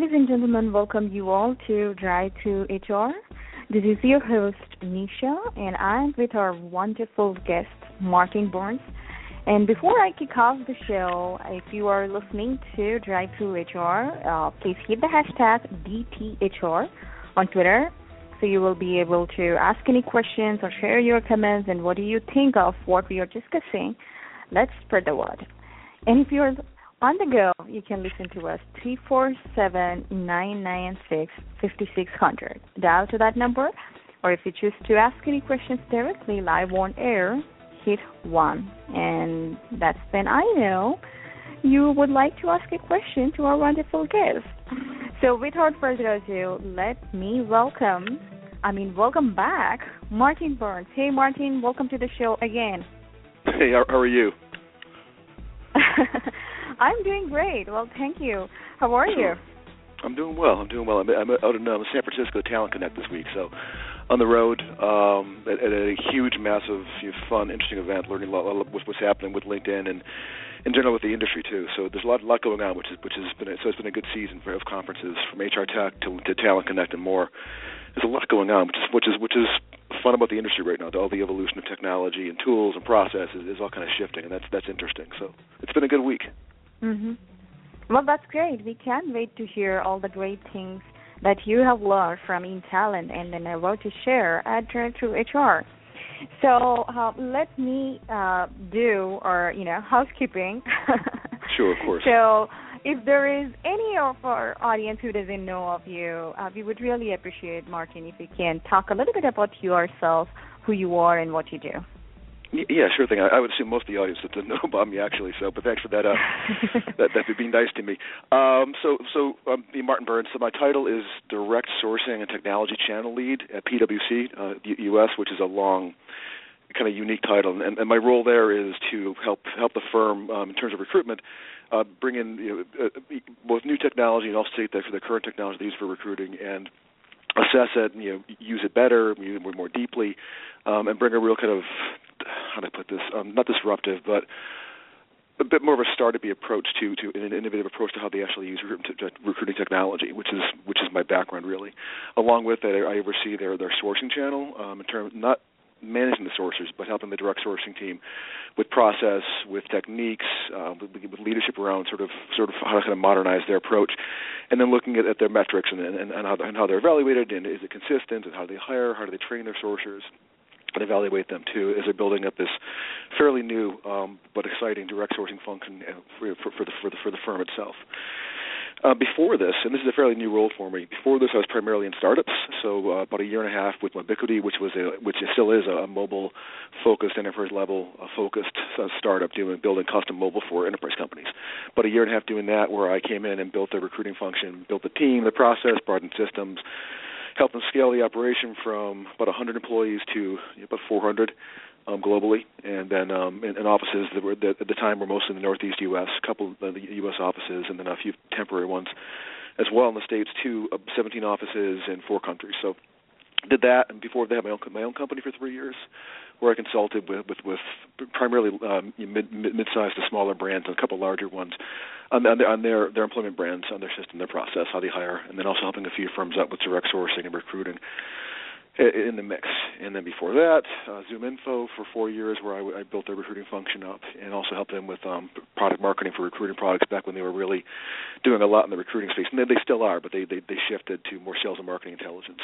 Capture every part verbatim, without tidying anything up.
Ladies and gentlemen, welcome you all to Drive to H R. This is your host, Nisha, and I'm with our wonderful guest, Martin Burns. And before I kick off the show, if you are listening to Drive to H R, uh, please hit the hashtag D T H R on Twitter so you will be able to ask any questions or share your comments and what do you think of what we are discussing. Let's spread the word. And if you're on the go, you can listen to us three four seven, nine nine six, five six zero zero. Dial to that number, or if you choose to ask any questions directly live on air, hit one. And that's when I know you would like to ask a question to our wonderful guest. So without further ado, let me welcome, I mean, welcome back, Martin Burns. Hey, Martin, welcome to the show again. Hey, how are you? I'm doing great. Well, thank you. How are you? I'm doing well. I'm doing well. I'm, I'm out in um, San Francisco Talent Connect this week, so on the road um, at, at a huge, massive, you know, fun, interesting event, learning a lot, a lot with what's happening with LinkedIn and in general with the industry too. So there's a lot, lot going on, which is which has been a, so it's been a good season for of conferences from H R Tech to, to Talent Connect and more. There's a lot going on, which is which is which is fun about the industry right now. All the evolution of technology and tools and processes is all kind of shifting, and that's that's interesting. So it's been a good week. Mm-hmm. Well, that's great. We can't wait to hear all the great things that you have learned from InTalent and then about to share at Drive to H R. So uh, let me uh, do, or, you know, housekeeping. Sure, of course. So if there is any of our audience who doesn't know of you, uh, we would really appreciate, Martin, if you can talk a little bit about yourself, who you are, and what you do. Yeah, sure thing. I, I would assume most of the audience doesn't know about me, actually. So, but thanks for that. Uh, that that would be nice to me. Um, so, so um, Martin Burns. So, my title is Direct Sourcing and Technology Channel Lead at P W C uh, U S, which is a long, kind of unique title. And, and my role there is to help help the firm um, in terms of recruitment, uh, bring in you know, uh, both new technology and also take that for the current technology they use for recruiting and assess it, you know, use it better, use it more deeply, um, and bring a real kind of, how do I put this, um, not disruptive, but a bit more of a startup-y approach to, to an innovative approach to how they actually use recruiting technology, which is which is my background really. Along with that, I oversee their their sourcing channel um, in terms not managing the sourcers, but helping the direct sourcing team with process, with techniques, uh, with, with leadership around sort of sort of how to kind of modernize their approach, and then looking at, at their metrics and, and, and, how, and how they're evaluated, and is it consistent, and how do they hire, how do they train their sourcers, and evaluate them too as they're building up this fairly new um, but exciting direct sourcing function for, for, for, the, for, the, for the firm itself. Uh, before this, and this is a fairly new role for me, before this I was primarily in startups, so uh, about a year and a half with Mobiquity, which was a, which still is a mobile-focused, enterprise-level uh, focused uh, startup doing building custom mobile for enterprise companies. About a year and a half doing that, where I came in and built the recruiting function, built the team, the process, brought in systems, helped them scale the operation from about one hundred employees to about four hundred. Um, globally, and then um, in, in offices that were that at the time were mostly in the Northeast U S, a couple of the U S offices, and then a few temporary ones as well in the States too. Uh, seventeen offices in four countries. So did that, and before that, my own my own company for three years, where I consulted with with, with primarily um, mid mid-sized to smaller brands and a couple larger ones on, on, their, on their their employment brands, on their system, their process, how they hire, and then also helping a few firms out with direct sourcing and recruiting in the mix. And then before that, uh, ZoomInfo for four years, where I, I built their recruiting function up and also helped them with um, product marketing for recruiting products back when they were really doing a lot in the recruiting space. And they, they still are, but they, they, they shifted to more sales and marketing intelligence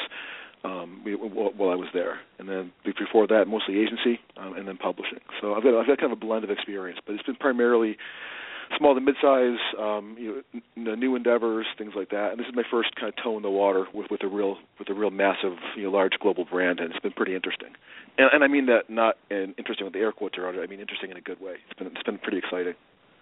um, while I was there. And then before that, mostly agency um, and then publishing. So I've got, I've got kind of a blend of experience, but it's been primarily small to mid-size, um, you know, new endeavors, things like that. And this is my first kind of toe in the water with, with a real, with a real massive, you know, large global brand, and it's been pretty interesting. And, and I mean that not in interesting with the air quotes around it. I mean interesting in a good way. It's been, it's been pretty exciting.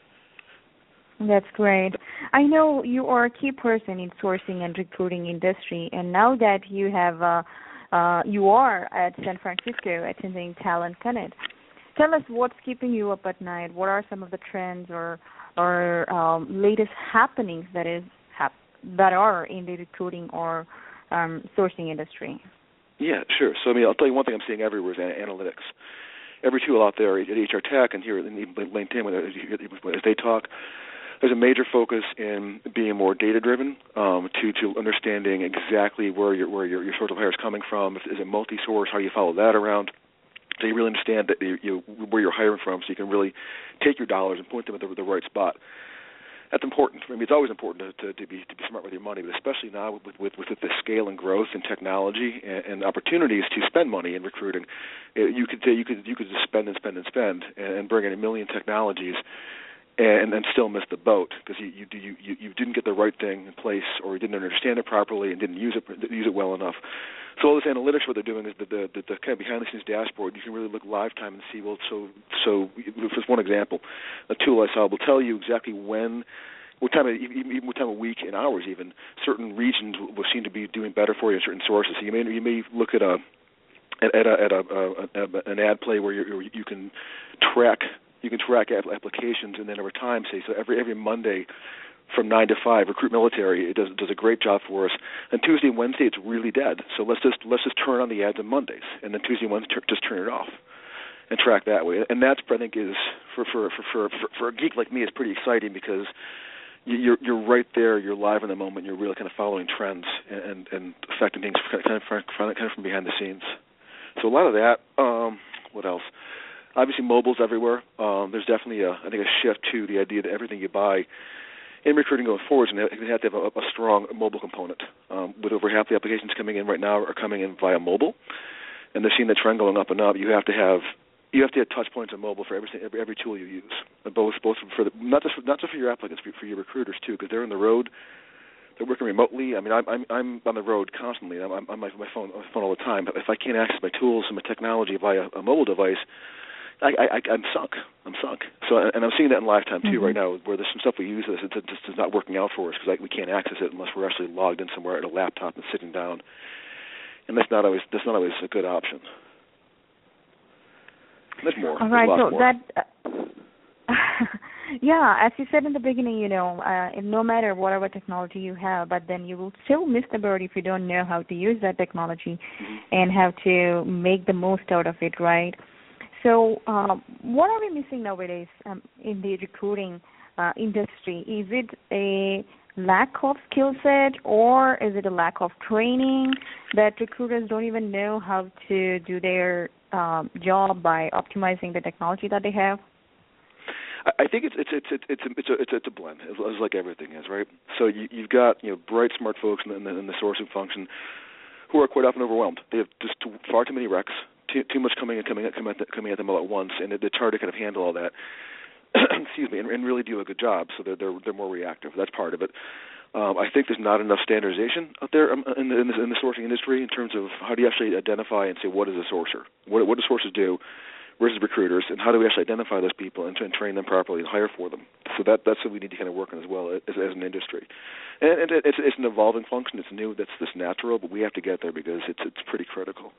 That's great. I know you are a key person in sourcing and recruiting industry, and now that you have, uh, uh, you are at San Francisco attending Talent Connect. Tell us what's keeping you up at night. What are some of the trends or or um, latest happenings that is hap- that are in the recruiting or um, sourcing industry? Yeah, sure. So I mean, I'll tell you one thing I'm seeing everywhere is analytics. Every tool out there at H R Tech and here in LinkedIn, as they talk, there's a major focus in being more data-driven, um, to to understanding exactly where your where your, your source of hire is coming from. Is it multi-source? How do you follow that around? So you really understand that you, you, where you're hiring from, so you can really take your dollars and point them at the, the right spot. That's important. I mean, it's always important to, to, to be to be smart with your money, but especially now with with, with the scale and growth and technology and, and opportunities to spend money in recruiting. You could you could you could just spend and spend and spend and bring in a million technologies and and still miss the boat because you you, you you you didn't get the right thing in place, or you didn't understand it properly and didn't use it use it well enough. So all this analytics, what they're doing is the the, the, the kind of behind the scenes dashboard. You can really look live time and see. Well, so so just one example, a tool I saw will tell you exactly when, what time of even what time of week and hours even certain regions will seem to be doing better for you in certain sources. So you may you may look at a at a at a, a, a an ad play where you you can track. You can track applications, and then over time, say, so every every Monday from nine to five, Recruit Military it does does a great job for us. And Tuesday and Wednesday, it's really dead. So let's just let's just turn on the ads on Mondays, and then Tuesday and Wednesday, just turn it off, and track that way. And that's, I think, is for for for for, for a geek like me, is pretty exciting because you're you're right there, you're live in the moment, you're really kind of following trends and and affecting things kind of kind of from behind the scenes. So a lot of that. Um, what else? Obviously, mobile's everywhere. Um, there's definitely, a, I think, a shift to the idea that everything you buy in recruiting going forward is going to have to have a, a strong mobile component. Um, with over half the applications coming in right now are coming in via mobile, and they're seeing the trend going up and up. You have to have you have to have touch points on mobile for every every, every tool you use, both both for the, not just for, not just for your applicants, but for your recruiters too, because they're on the road. They're working remotely. I mean, I'm I'm, I'm on the road constantly. I'm, I'm on my, my phone my phone all the time. But if I can't access my tools and my technology via a mobile device, I, I, I'm sunk. I'm sunk. So, and I'm seeing that in lifetime too, mm-hmm. right now, where there's some stuff we use that it's just is not working out for us because we can't access it unless we're actually logged in somewhere at a laptop and sitting down, and that's not always that's not always a good option. There's more. All right, so more. that. Uh, yeah, as you said in the beginning, you know, uh, no matter whatever technology you have, but then you will still miss the boat if you don't know how to use that technology mm-hmm. and how to make the most out of it, right? So um, what are we missing nowadays um, in the recruiting uh, industry? Is it a lack of skill set, or is it a lack of training that recruiters don't even know how to do their um, job by optimizing the technology that they have? I think it's it's it's it's it's a, it's a, it's a, it's a blend, as, as like everything is, right? So you, you've got you know bright, smart folks in the, in the sourcing function who are quite often overwhelmed. They have just too, far too many recs. Too, too much coming and coming at, coming, at the, coming at them all at once, and it, it's hard to kind of handle all that. Excuse me, and, and really do a good job. So they're they're, they're more reactive. That's part of it. Um, I think there's not enough standardization out there um, in, the, in, the, in the sourcing industry in terms of how do you actually identify and say what is a sourcer, what what do sources do versus recruiters, and how do we actually identify those people and, and train them properly and hire for them. So that that's what we need to kind of work on as well as, as an industry. And, and it's it's an evolving function. It's new. That's this natural, but we have to get there because it's it's pretty critical.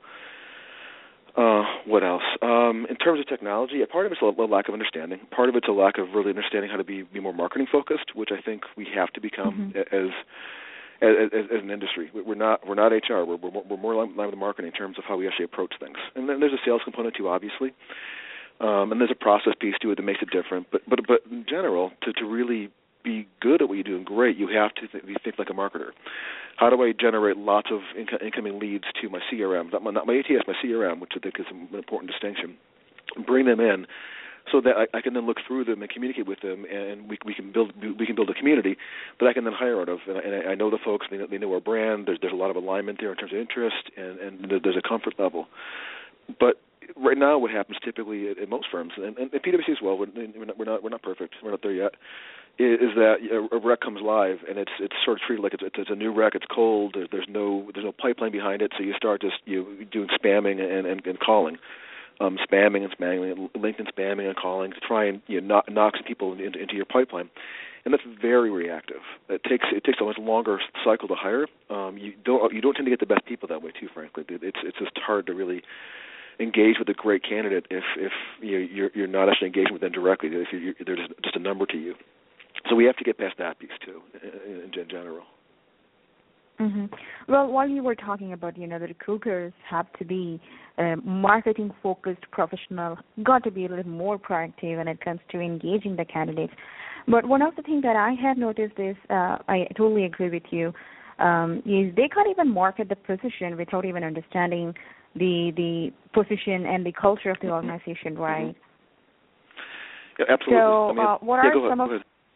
Uh, what else? Um, in terms of technology, a part of it's a lack of understanding. Part of it's a lack of really understanding how to be, be more marketing focused, which I think we have to become mm-hmm. as, as as an industry. We're not we're not H R. We're we're, we're more in line with marketing in terms of how we actually approach things. And then there's a sales component too, obviously. Um, and there's a process piece to it that makes it different. But but but in general, to to really be good at what you do and great, you have to th- think like a marketer. How do I generate lots of inc- incoming leads to my C R M, not my, not my A T S, my C R M, which I think is an important distinction, bring them in so that I, I can then look through them and communicate with them, and we, we can build we can build a community that I can then hire out of. And, and I, I know the folks, they know, they know our brand, there's, there's a lot of alignment there in terms of interest, and, and there's a comfort level. But right now, what happens typically at, at most firms, and, and at P W C as well, we're, we're, not, we're not we're not perfect, we're not there yet, is that a, a rec comes live and it's it's sort of treated like it's, it's a new rec. It's cold. There's, there's no there's no pipeline behind it. So you start just you know, doing spamming and, and, and calling, um, spamming and spamming, LinkedIn spamming and calling to try and you know, knock, knock some people into, into your pipeline, and that's very reactive. It takes it takes a much longer cycle to hire. Um, you don't you don't tend to get the best people that way too. Frankly, it's it's just hard to really engage with a great candidate if if you know, you're you're not actually engaging with them directly. If you're, you're, they're just, just a number to you. So we have to get past that piece too, in, in general. Mm-hmm. Well, while you were talking about, you know, the recruiters have to be uh, marketing-focused professional, got to be a little more proactive when it comes to engaging the candidates. But one of the things that I have noticed is, uh, I totally agree with you, um, is they can't even market the position without even understanding the the position and the culture of the organization, right? Mm-hmm. Yeah, absolutely. So, I mean, uh, what yeah, are some of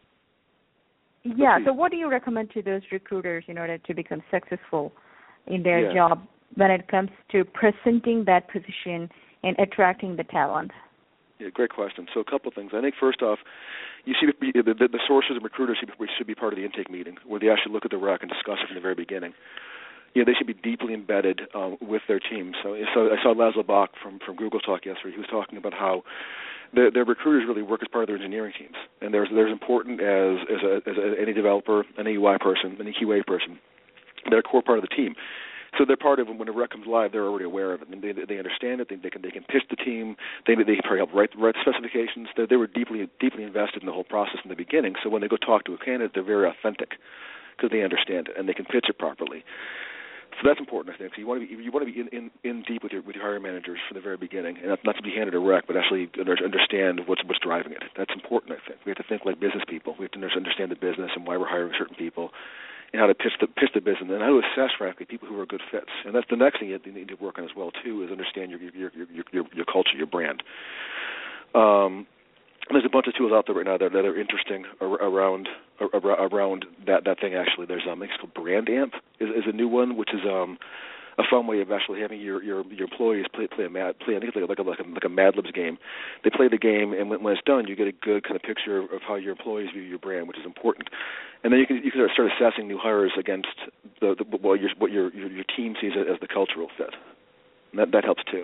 yeah? Please. So, what do you recommend to those recruiters in order to become successful in their yeah. job when it comes to presenting that position and attracting the talent? Yeah, great question. So, a couple of things. I think first off, you see the, the, the sources and recruiters should be, should be part of the intake meeting, where they actually look at the rec and discuss it from the very beginning. You know, they should be deeply embedded um, with their team. So, so I saw Laszlo Bock from, from Google Talk yesterday. He was talking about how their, their recruiters really work as part of their engineering teams, and they're, they're as important as as, a, as a, any developer, any U I person, any Q A person. They're a core part of the team. So they're part of it. When a rec comes live, they're already aware of it, and they they understand it. They, they can they can pitch the team. They they can probably help write write specifications. They, they were deeply deeply invested in the whole process in the beginning. So when they go talk to a candidate, they're very authentic because they understand it and they can pitch it properly. So that's important, I think. So you want to be you want to be in, in, in deep with your with your hiring managers from the very beginning, and not, not to be handed a rec, but actually understand what's what's driving it. That's important, I think. We have to think like business people. We have to understand the business and why we're hiring certain people, and how to pitch the pitch the business, and how to assess, frankly, people who are good fits. And that's the next thing you need to work on as well too, is understand your your your your, your culture, your brand. Um, There's a bunch of tools out there right now that, that are interesting around around that, that thing. Actually, there's um, I think it's called Brand Amp is, is a new one, which is um, a fun way of actually having your your, your employees play play a mad play. I think it's like a, like a like a Mad Libs game. They play the game, and when, when it's done, you get a good kind of picture of how your employees view your brand, which is important. And then you can you can start assessing new hires against the, the well, your, what your, your your team sees as the cultural fit. And that that helps too.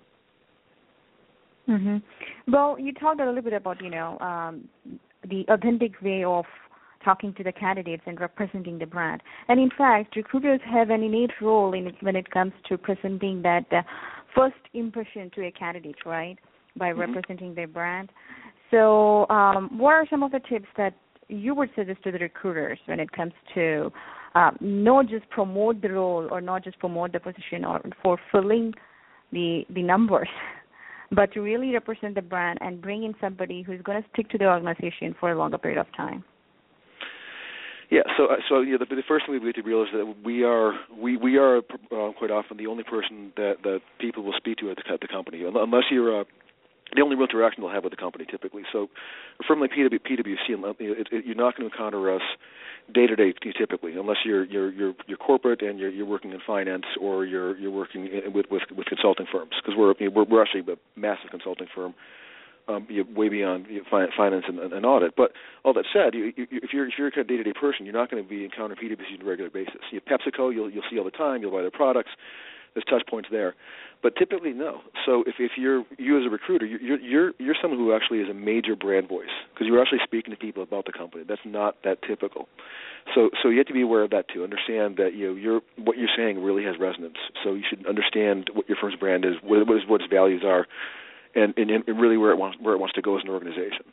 Mm-hmm. Well, you talked a little bit about, you know, um, the authentic way of talking to the candidates and representing the brand. And in fact, recruiters have an innate role in it when it comes to presenting that uh, first impression to a candidate, right, by mm-hmm. representing their brand. So um, what are some of the tips that you would suggest to the recruiters when it comes to um, not just promote the role or not just promote the position or for filling the the numbers, but to really represent the brand and bring in somebody who's going to stick to the organization for a longer period of time? Yeah, so so yeah, the, the first thing we have to realize is that we are we we are uh, quite often the only person that, that people will speak to at the, at the company, unless you're uh, the only real interaction they'll have with the company typically. So, a firm like P W C, it, it, you're not going to encounter us day to day typically, unless you're you're you're, you're corporate and you're, you're working in finance or you're you're working with with, with consulting firms, because we're, we're we're actually a massive consulting firm, um, way beyond finance and, and audit. But all that said, you, you, if you're if you're a kind of day to day person, you're not going to be encountering P W C on a regular basis. You have PepsiCo, you'll you'll see all the time. You'll buy their products. There's touch points there, but typically no. So if, if you're you as a recruiter, you're you're you're someone who actually is a major brand voice, because you're actually speaking to people about the company. That's not that typical. So so you have to be aware of that too. Understand that you know you're what you're saying really has resonance. So you should understand what your firm's brand is, what what, is, what its values are, and, and and really where it wants where it wants to go as an organization.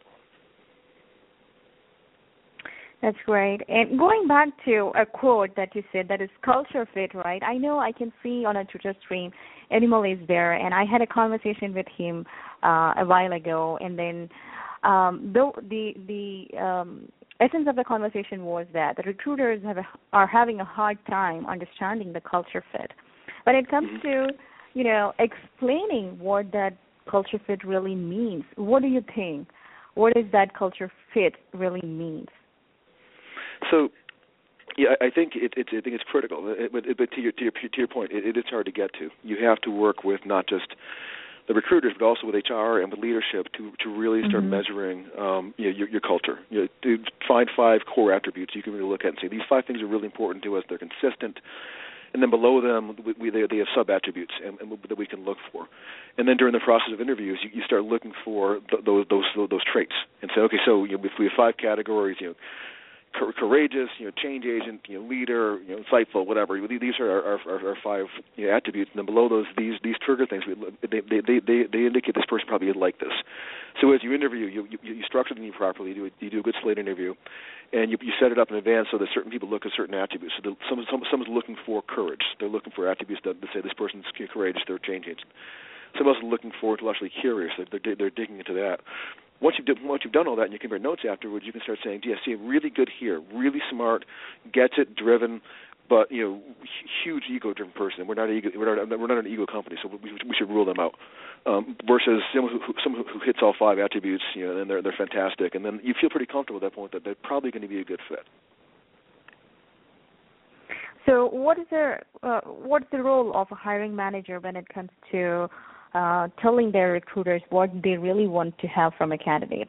That's great. And going back to a quote that you said, that is culture fit, right? I know I can see on a Twitter stream, Animal is there, and I had a conversation with him uh, a while ago, and then um, the the, the um, essence of the conversation was that the recruiters have a, are having a hard time understanding the culture fit. When it comes to, you know, explaining what that culture fit really means, what do you think? What does that culture fit really mean? So, yeah, I think it, it, I think it's critical. It, but, but to your to your to your point, it, it is hard to get to. You have to work with not just the recruiters, but also with H R and with leadership to to really start mm-hmm. measuring um, you know, your your culture. You know, to find five core attributes you can really look at and say these five things are really important to us. They're consistent. And then below them, we, we, they, they have sub-attributes and, and that we can look for. And then during the process of interviews, you, you start looking for th- those those those traits and say, okay, so you know, if we have five categories, you know. Courageous, you know, change agent, you know, leader, you know, insightful, whatever. These are our, our, our five you know, attributes, and then below those, these these trigger things, they they they they, they indicate this person probably would like this. So as you interview, you you, you structure the interview properly. You do, you do a good slate interview, and you you set it up in advance so that certain people look at certain attributes. So some some someone's looking for courage. They're looking for attributes that, that say this person's courageous. They're a change agent. Someone else is looking for intellectually curious. They're they're digging into that. once you've, done, once you've done all that and you compare notes afterwards, you can start saying, yeah, see, really good here, really smart, gets it, driven, but, you know, huge ego-driven person. We're not, ego, we're not, we're not an ego company, so we, we should rule them out. Um, versus someone who, someone who hits all five attributes, you know, and they're, they're fantastic. And then you feel pretty comfortable at that point that they're probably going to be a good fit. So what is the, uh, what's the role of a hiring manager when it comes to uh, telling their recruiters what they really want to have from a candidate?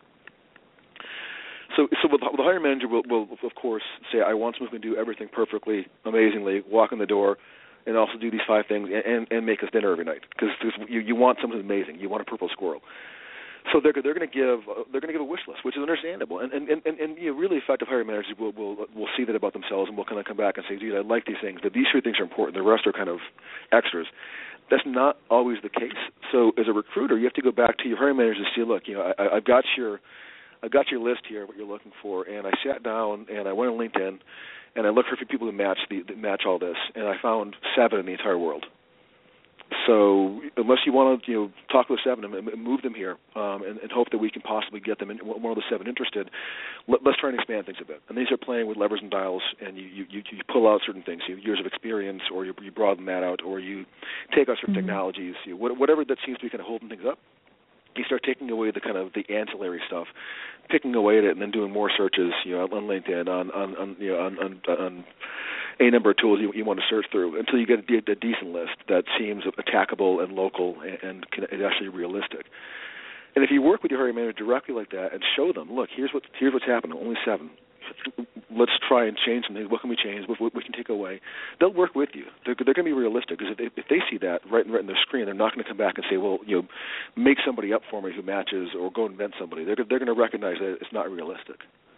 So, so the, the hiring manager will, will, of course, say, I want someone who can do everything perfectly, amazingly, walk in the door, and also do these five things and, and, and make us dinner every night. Because you, you want something amazing. You want a purple squirrel. So they're they're going to give uh, they're going to give a wish list, which is understandable. And and and, and you know, really effective hiring managers will will will see that about themselves and will kind of come back and say, dude, I like these things, but these three things are important. The rest are kind of extras. That's not always the case. So as a recruiter, you have to go back to your hiring manager and see, look, you know, I, I've got your I've got your list here, what you're looking for, and I sat down and I went on LinkedIn and I looked for people who match the that match all this, and I found seven in the entire world. So unless you want to, you know, talk with seven and move them here um, and, and hope that we can possibly get them in, one of the seven interested, let, let's try and expand things a bit. And these are playing with levers and dials, and you you, you pull out certain things, you have years of experience, or you, you broaden that out, or you take out certain mm-hmm. technologies, you, whatever that seems to be kind of holding things up. You start taking away the kind of the ancillary stuff, picking away at it, and then doing more searches, you know, on LinkedIn, on on, on you know, on, on, on a number of tools you, you want to search through until you get a, a decent list that seems attackable and local and, and, can, and actually realistic. And if you work with your hiring manager directly like that and show them, look, here's what here's what's happening, only seven. Let's try and change something. What can we change? What, what we can take away? They'll work with you. They're, they're going to be realistic because if they, if they see that right, right in their screen, they're not going to come back and say, well, you know, make somebody up for me who matches or go invent somebody. They're, they're going to recognize that it's not realistic.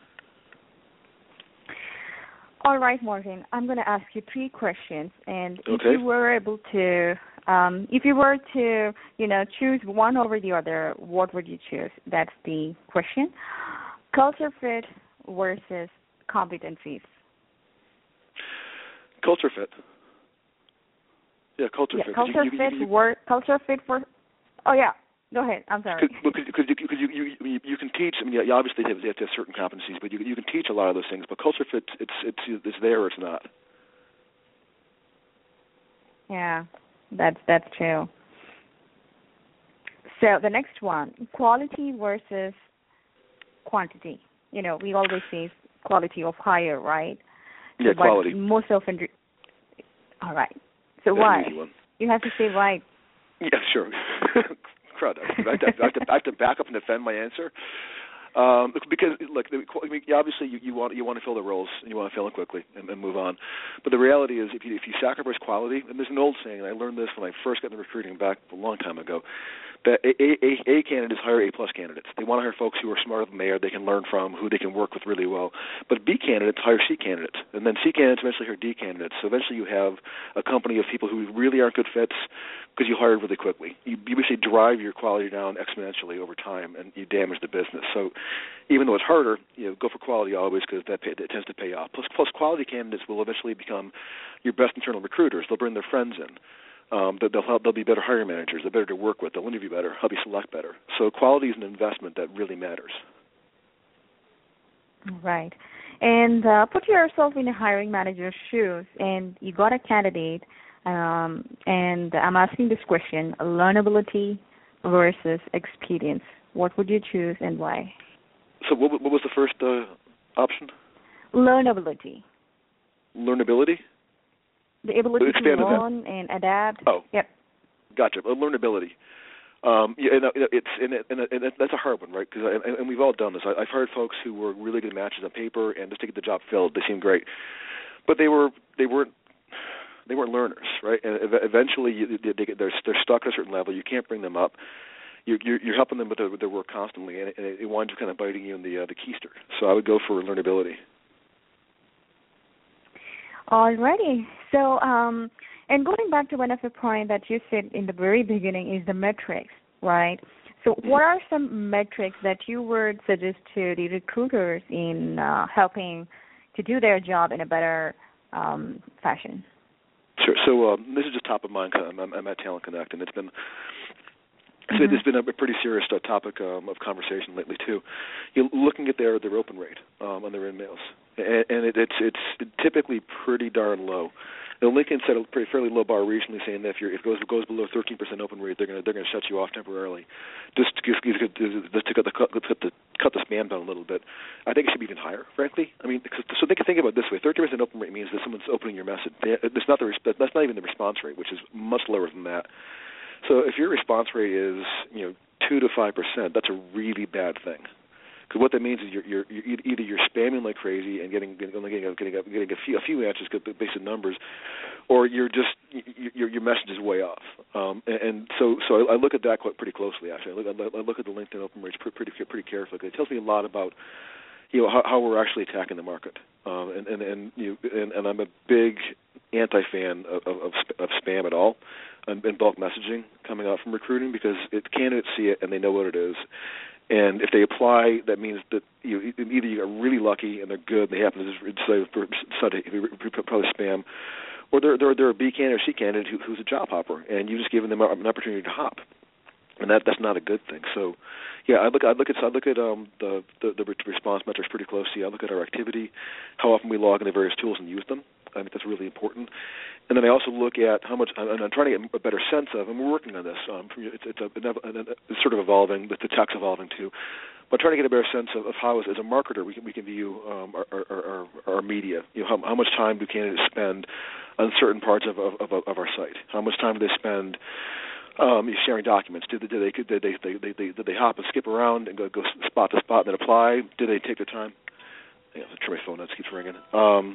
All right, Martin. I'm going to ask you three questions, and okay. if you were able to, um, if you were to, you know, choose one over the other, what would you choose? That's the question. Culture fit versus competencies. Culture fit. Yeah, culture yeah, fit. Culture you, you, fit. You, you, wor- culture fit for. Oh yeah. Go ahead. I'm sorry. Because you, cause you, you, you, you can teach. I mean, you obviously have, you have to have certain competencies, but you you can teach a lot of those things. But culture fit, it's it's it's there or it's not. Yeah, that's that's true. So the next one, quality versus quantity. You know, we always say quality of hire, right? Yeah, but quality. Most often. All right. So That's why? An easy one. You have to say right. Yeah, sure. Crud. I have, to, I, have to, I have to back up and defend my answer. Um, because look, I mean, obviously you, you want you want to fill the roles and you want to fill them quickly and, and move on. But the reality is, if you if you sacrifice quality, and there's an old saying, and I learned this when I first got into recruiting back a long time ago, that A, A, A candidates hire A plus candidates. They want to hire folks who are smarter than they are, they can learn from, who they can work with really well. But B candidates hire C candidates, and then C candidates eventually hire D candidates. So eventually you have a company of people who really aren't good fits because you hired really quickly. You, you basically drive your quality down exponentially over time, and you damage the business. So even though it's harder, you know, go for quality always because that, pay, that tends to pay off. Plus, plus, quality candidates will eventually become your best internal recruiters. They'll bring their friends in. Um, they'll help, they'll be better hiring managers. They're better to work with. They'll interview better. Help you select better. So quality is an investment that really matters. Right. And uh, put yourself in a hiring manager's shoes, and you got a candidate, um, and I'm asking this question, learnability versus experience. What would you choose and why? So what, what was the first uh, option? Learnability. Learnability? The ability Expand to learn and adapt. Oh, yep. Gotcha. Uh, learnability. Um, yeah, and, uh, it's and, it, and, it, and that's a hard one, right? Because and, and we've all done this. I, I've hired folks who were really good matches on paper, and just to get the job filled, they seemed great, but they were they weren't they weren't learners, right? And eventually, you, they, they, they're they're stuck at a certain level. You can't bring them up. You're, you're, you're helping them with their, with their work constantly, and it, and it winds up kind of biting you in the uh, the keister. So I would go for learnability. Alrighty. So, um, and going back to one of the points that you said in the very beginning is the metrics, right? So what are some metrics that you would suggest to the recruiters in uh, helping to do their job in a better um, fashion? Sure. So um, this is just top of mind. I'm, I'm at Talent Connect, and it's been So it's been a pretty serious uh, topic um, of conversation lately too. You're looking at their their open rate um, on their in-mails, and, and it, it's it's typically pretty darn low. Now, LinkedIn set a pretty fairly low bar recently, saying that if, you're, if it goes goes below thirteen percent open rate, they're going to they're going to shut you off temporarily, just to, just to cut the cut the cut the spam down a little bit. I think it should be even higher, frankly. I mean, because, so think think about it this way: thirteen percent open rate means that someone's opening your message. It's not the that's not even the response rate, which is much lower than that. So if your response rate is, you know, two to five percent, that's a really bad thing. Because what that means is you're, you're, you're either you're spamming like crazy and getting getting getting a, getting a, getting a few a few answers based on numbers, or you're just your your message is way off. Um, and, and so so I, I look at that quite pretty closely. Actually, I look, I look at the LinkedIn open rates pretty pretty, pretty carefully. It tells me a lot about, you know, how, how we're actually attacking the market. Um, and and and, you, and and I'm a big anti-fan of, of, of spam at all, and, and bulk messaging coming out from recruiting, because it, candidates see it and they know what it is. And if they apply, that means that you either you got really lucky and they're good, and they happen to just decide to probably spam, or they're they're they're a B candidate or C candidate who, who's a job hopper, and you've just given them an opportunity to hop. And that that's not a good thing. So, yeah, I look I look at I look at um, the, the the response metrics pretty closely. I look at our activity, how often we log into various tools and use them. I think that's really important. And then I also look at how much, and I'm trying to get a better sense of, and we're working on this. Um, it's it's, a, it's sort of evolving, the tech's evolving too. But trying to get a better sense of, of how, as, as a marketer, we can we can view um, our, our, our our media. You know, how, how much time do candidates spend on certain parts of of, of, of our site? How much time do they spend Um, sharing documents? Did they did they did they, they, they, they did they hop and skip around and go go spot to spot and then apply? Did they take their time? Yeah, I'm sure my phone keeps ringing. Um,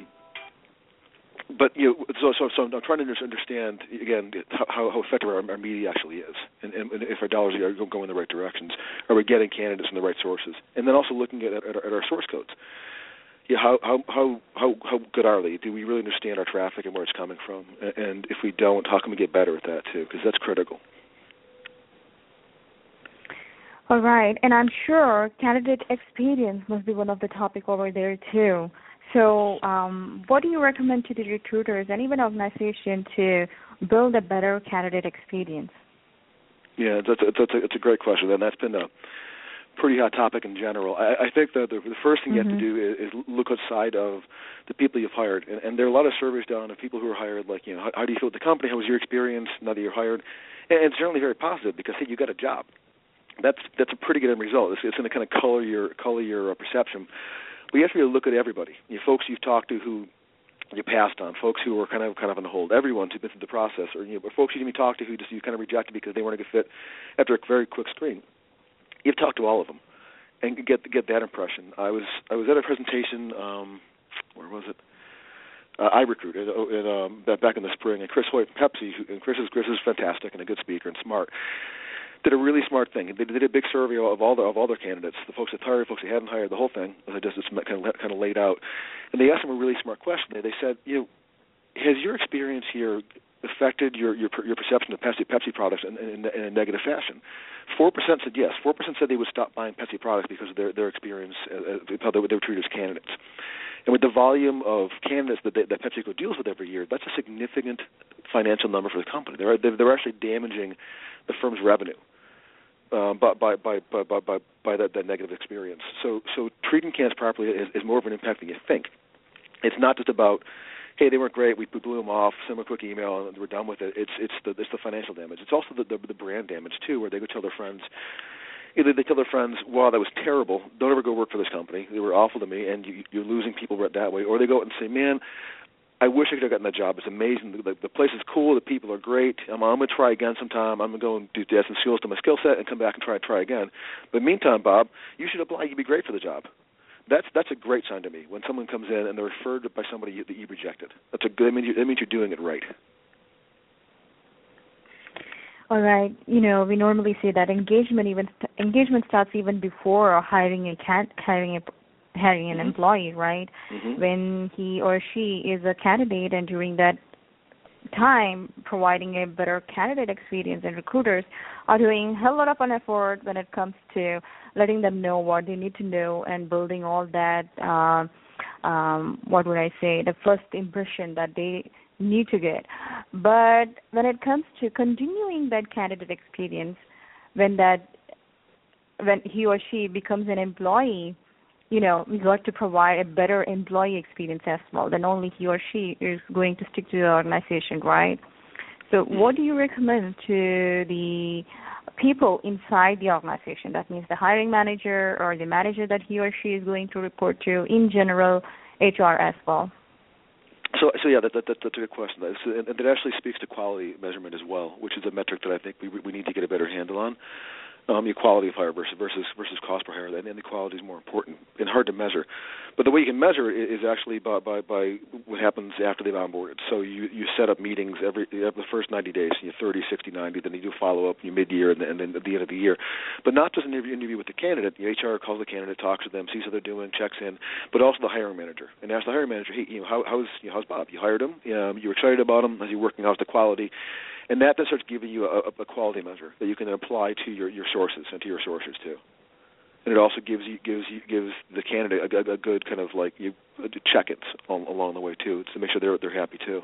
but you know, so so so I'm trying to understand again how, how effective our, our media actually is, and, and if our dollars are going in the right directions. Are we getting candidates from the right sources? And then also looking at at, at our source codes. Yeah, how how how how how good are they? Do we really understand our traffic and where it's coming from? And if we don't, how can we get better at that too? Because that's critical. All right, and I'm sure candidate experience must be one of the topic over there too. So, um, what do you recommend to the recruiters and even organization to build a better candidate experience? Yeah, that's a, that's a, it's a great question, and that's been a pretty hot topic in general. I, I think that the, the first thing mm-hmm. you have to do is, is look outside of the people you've hired. And, and there are a lot of surveys done of people who are hired, like, you know, how, how do you feel with the company? How was your experience now that you're hired? And it's generally very positive because, hey, you got a job. That's that's a pretty good end result. It's, it's going to kind of color your color your uh, perception. But you have to really look at everybody. You know, folks you've talked to who you passed on, folks who were kind of kind of on hold, everyone who's been through the process, or you know, but folks you didn't even talk to who just you kind of rejected because they weren't a good fit after a very quick screen. You've talked to all of them and get get that impression. I was I was at a presentation. Um, where was it? Uh, I recruited uh, um, back in the spring, and Chris Hoyt from Pepsi, who, and Chris is Chris is fantastic and a good speaker and smart. Did a really smart thing. They did a big survey of all the of all their candidates, the folks that hired, folks that hadn't hired, the whole thing. As I just kind of kind of laid out, and they asked them a really smart question. They, they said, you know, has your experience here affected your your, your perception of Pepsi Pepsi products in, in, in a negative fashion? Four percent said yes. Four percent said they would stop buying Pepsi products because of their their experience, uh, how they were, they were treated as candidates. And with the volume of candidates that, they, that PepsiCo deals with every year, that's a significant financial number for the company. They're they're actually damaging the firm's revenue um, by by by by by, by that, that negative experience. So so treating candidates properly is, is more of an impact than you think. It's not just about, hey, they weren't great, we blew them off, send them a quick email, and we're done with it. It's it's the it's the financial damage. It's also the the, the brand damage too, where they go tell their friends. Either they tell their friends, wow, that was terrible, don't ever go work for this company, they were awful to me, and you, you're losing people that way. Or they go out and say, man, I wish I could have gotten that job. It's amazing. The, the place is cool. The people are great. I'm, I'm going to try again sometime. I'm going to go and do add some skills to my skill set and come back and try and try again. But meantime, Bob, you should apply. You'd be great for the job. That's that's a great sign to me when someone comes in and they're referred by somebody you, that you rejected. That's a good. That means, you, that means you're doing it right. All right. You know, we normally say that engagement even st- engagement starts even before hiring a can hiring a hiring an mm-hmm. employee, right? Mm-hmm. When he or she is a candidate, and during that time, providing a better candidate experience, and recruiters are doing a hell lot of an effort when it comes to letting them know what they need to know and building all that. Uh, um, what would I say? The first impression that they need to get. But when it comes to continuing that candidate experience, when that when he or she becomes an employee, you know, we got to provide a better employee experience as well. Then only he or she is going to stick to the organization, right? So what do you recommend to the people inside the organization? That means the hiring manager or the manager that he or she is going to report to, in general, H R as well. So, so yeah, that, that, that, that's a good question. That's, and that actually speaks to quality measurement as well, which is a metric that I think we we need to get a better handle on. Um, the quality of hire versus versus versus cost per hire, and the quality is more important and hard to measure. But the way you can measure it is actually by by, by what happens after they've onboarded. So you, you set up meetings every the first ninety days, you thirty, sixty, ninety, then you do follow up, you mid-year, and then, and then at the end of the year. But not just an interview, interview with the candidate. The H R calls the candidate, talks to them, sees how they're doing, checks in, but also the hiring manager, and asks the hiring manager, hey, you know, how, how's you know, how's Bob? You hired him? Um, you were excited about him? How's he working? How's the quality? And that then starts giving you a, a quality measure that you can apply to your, your sources and to your sources too. And it also gives you gives you gives the candidate a, a good kind of like you check-ins along the way too, to make sure they're they're happy too.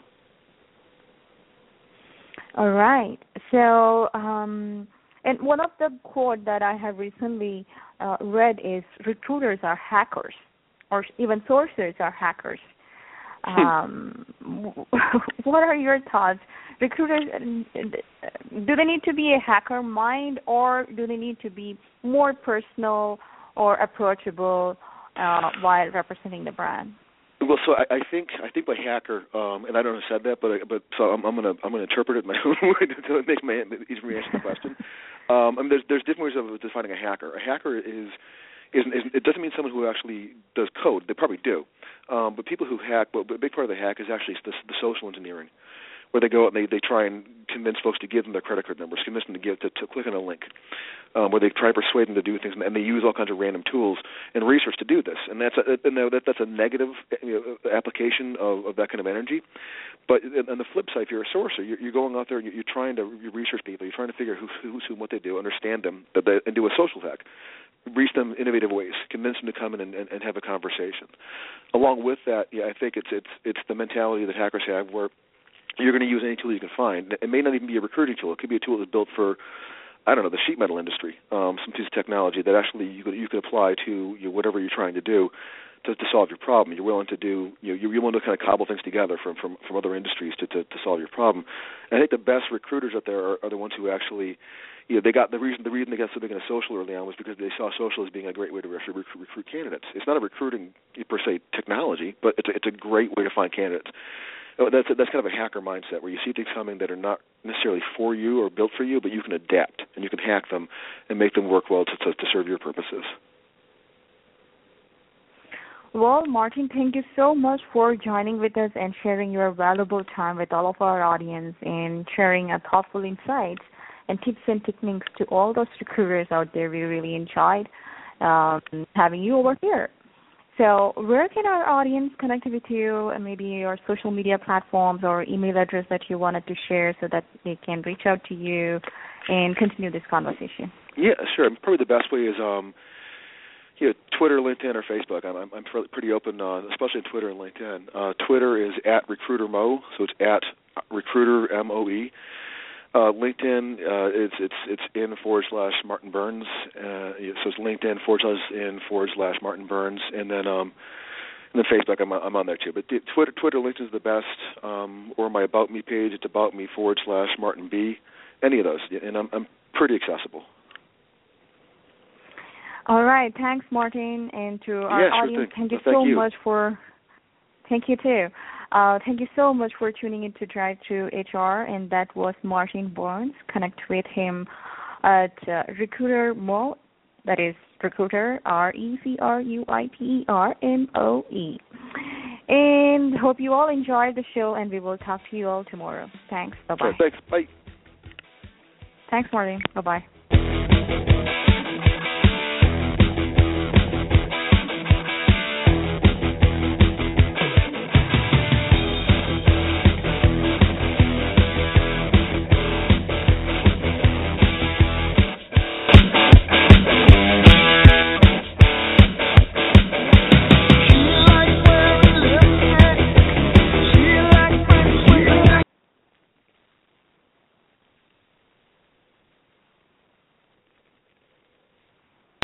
All right. So, um, and one of the quote that I have recently uh, read is recruiters are hackers, or even sourcers are hackers. Um, what are your thoughts? Recruiters, do they need to be a hacker mind, or do they need to be more personal or approachable uh, while representing the brand? Well, so I, I think I think by hacker, um, and I don't know who said that, but but so I'm, I'm gonna I'm gonna interpret it my own way to make my easier for me to answer the question. Um, I mean, there's there's different ways of defining a hacker. A hacker is Is, is, it doesn't mean someone who actually does code. They probably do. Um, but people who hack, but a big part of the hack is actually the, the social engineering, where they go out and they, they try and convince folks to give them their credit card numbers, convince them to give to, to click on a link, um, where they try to persuade them to do things, and they use all kinds of random tools and research to do this. And that's a, and that, that's a negative you know, application of, of that kind of energy. But on the flip side, if you're a sourcer, you're, you're going out there and you're, you're trying to research people. You're trying to figure out who, who's who, what they do, understand them, and do a social hack. Reach them in innovative ways, convince them to come in and, and, and have a conversation. Along with that, yeah, I think it's it's it's the mentality that hackers have, where you're going to use any tool you can find. It may not even be a recruiting tool. It could be a tool that's built for, I don't know, the sheet metal industry, um, some piece of technology that actually you could you could apply to you know, whatever you're trying to do to, to solve your problem. You're willing to do, you know, you're willing to kind of cobble things together from from, from other industries to, to, to solve your problem. And I think the best recruiters out there are, are the ones who actually. You know, they got the reason. The reason they got so big into social early on was because they saw social as being a great way to recruit, recruit candidates. It's not a recruiting per se technology, but it's a, it's a great way to find candidates. That's a, that's kind of a hacker mindset where you see things coming that are not necessarily for you or built for you, but you can adapt and you can hack them and make them work well to to, to serve your purposes. Well, Martin, thank you so much for joining with us and sharing your valuable time with all of our audience and sharing a thoughtful insights and tips and techniques to all those recruiters out there. We really enjoyed um, having you over here. So where can our audience connect with you, and maybe your social media platforms or email address that you wanted to share so that they can reach out to you and continue this conversation? Yeah, sure. Probably the best way is um, you know, Twitter, LinkedIn, or Facebook. I'm, I'm pretty open, uh, especially on Twitter and LinkedIn. Uh, Twitter is at RecruiterMo, so it's at Recruiter M O E. Uh, LinkedIn, uh, it's it's it's in forward slash Martin Burns. Uh, so it's LinkedIn forward slash in forward slash Martin Burns, and then um, and then Facebook. I'm I'm on there too. But Twitter, Twitter, LinkedIn is the best. Um, or my About Me page. It's About Me forward slash Martin B. Any of those, and I'm I'm pretty accessible. All right, thanks, Martin, and to our yeah, sure audience, thing. thank you well, thank so you. much for. Thank you too. Uh, thank you so much for tuning in to Drive Through H R, and that was Martin Burns. Connect with him at uh, Recruiter Mo, that is Recruiter, R E C R U I T E R M O E. And hope you all enjoyed the show, and we will talk to you all tomorrow. Thanks. Bye-bye. Sure, thanks. Bye. Thanks, Martin. Bye-bye.